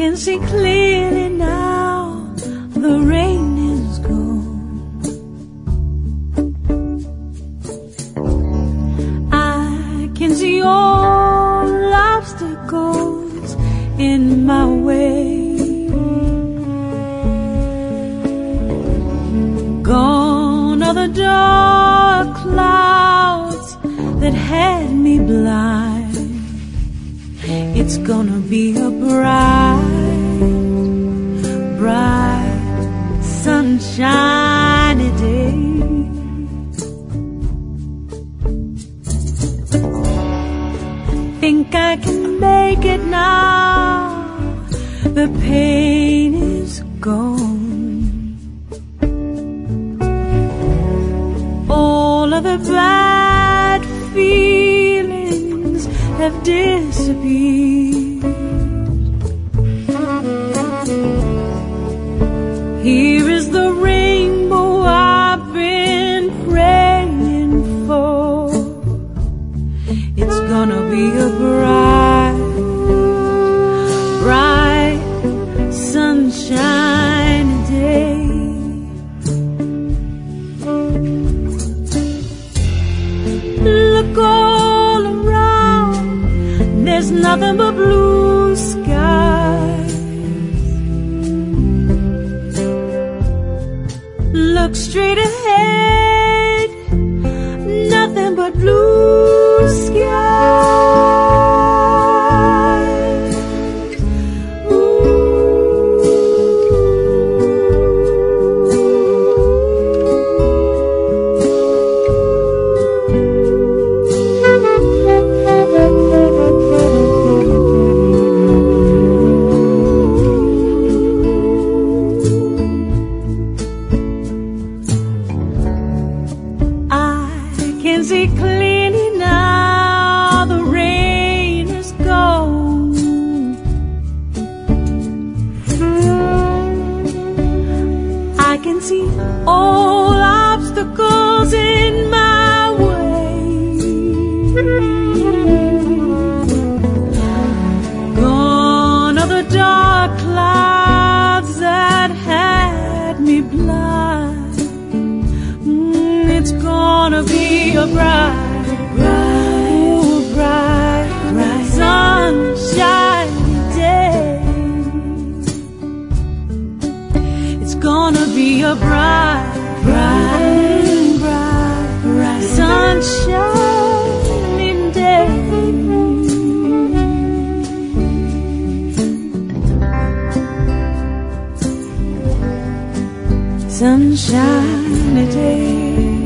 can see clearly now, the rain is gone. I can see all obstacles in my way. Gone are the dark clouds that had me blind. It's gonna be a bright, bright, sunshiny day. Think I can make it now, the pain is gone. All of the bad feelings have disappeared. Here is the rainbow I've been praying for. It's gonna be a bright, bright, sunshiny day. Look all around, there's nothing but blue skies. Look straight ahead, nothing but blue skies. Can see clearly now, the rain is gone. I can see all obstacles in my way. Gone are the dark clouds that had me blind. It's gonna be a bright, bright, bright, bright, sunshiny day. It's gonna be a bright, bright, bright, bright, sunshiny day. Sunshiny day.